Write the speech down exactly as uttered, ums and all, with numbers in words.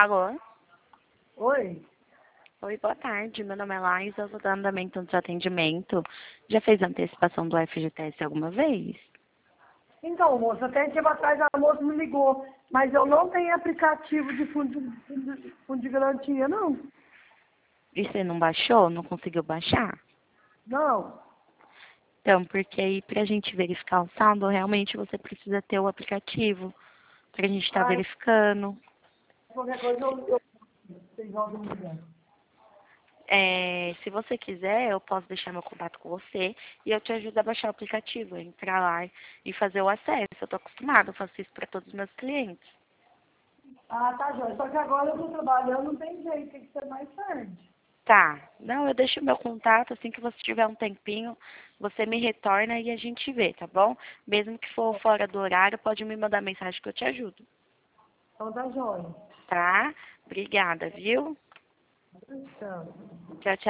Alô? Oi? Oi, boa tarde. Meu nome é Laís, eu sou da Andamento de Atendimento. Já fez antecipação do F G T S alguma vez? Então, moça, até tempo atrás a moça me ligou, mas eu não tenho aplicativo de fundo, fundo, fundo de garantia, não. E você não baixou? Não conseguiu baixar? Não. Então, porque aí pra gente verificar o saldo, realmente você precisa ter o aplicativo pra gente estar Ai, verificando. qualquer coisa eu, eu vocês jogam me ligando. É, se você quiser, eu posso deixar meu contato com você e eu te ajudo a baixar o aplicativo, entrar lá e fazer o acesso. Eu tô acostumada, eu faço isso para todos os meus clientes. Ah, tá, Jóia. Só que agora eu tô trabalhando, não tem jeito, tem que ser mais tarde. Tá, não, eu deixo meu contato, assim que você tiver um tempinho, você me retorna e a gente vê, tá bom? Mesmo que for fora do horário, pode me mandar mensagem que eu te ajudo, Então tá, Jóia. tá? Obrigada, viu? Tchau. Tchau, tchau.